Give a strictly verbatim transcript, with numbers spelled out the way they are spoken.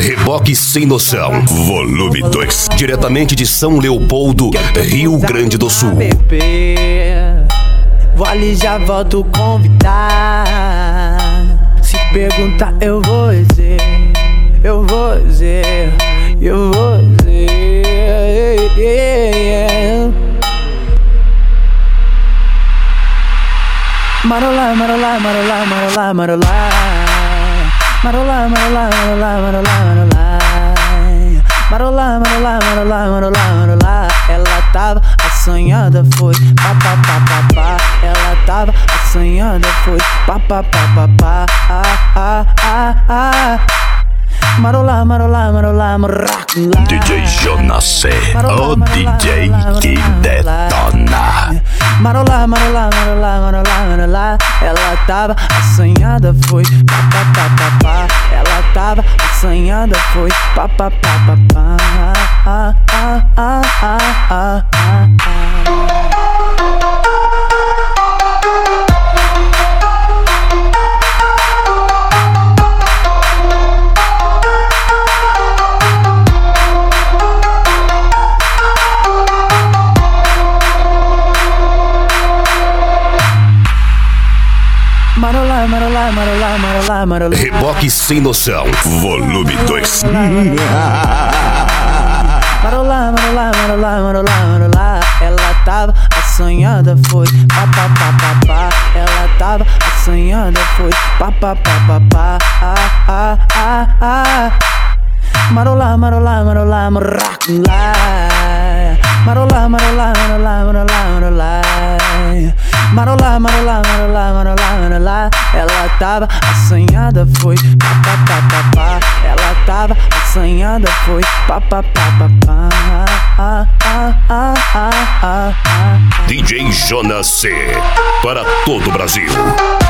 Reboque Sem Noção, volume dois. Diretamente de São Leopoldo, Rio Grande do Sul. Vou ali, já volto convidar. Se perguntar, eu vou dizer, eu vou dizer, eu vou dizer. Marolá, marolá, marolá, marolá, marolá. Marolá, marolá, marolá, marolá, marolá. Marolá, marolá, marolá, marolá, marolá. Ela tava assanhada, foi pá, pá, pá, pá, pá. Ela tava assanhada, foi pá, pá, pá, pá, pá. Ah, ah, ah, ah. Marolá, marolá, marolá, marolá. D J Jonas C, o D J que detona. Marolá, marolá, marolá, marolá, marolá. Ela tava assanhada, foi pá, pá, pá, pá, pá. Ela tava assanhada, foi pá, pá, pá, pá, pá. Ah, ah, ah, ah, ah, ah, ah. Marolá, marolá, marolá, marolá, marolá. Reboque Sem Noção, volume dois. Marolá, marolá, marolá, marolá, marolá. Ela tava assanhada, foi pá, pá, pá, pá, pá. Ela tava assanhada, foi pá, pá, pá, pá, pá. Ah, ah, ah, ah. Marolá, marolá, marolá, marolá. Marolá, marolá, marolá, marolá, marolá. Marolá, marolá, marolá, marolá, marolá. Ela tava assanhada, foi pá, pá, pá, pá, pá. Ela tava assanhada, foi pá, pá, pá, pá, pá. Ah, ah, ah, ah, ah, ah. D J Jonas C, para todo o Brasil.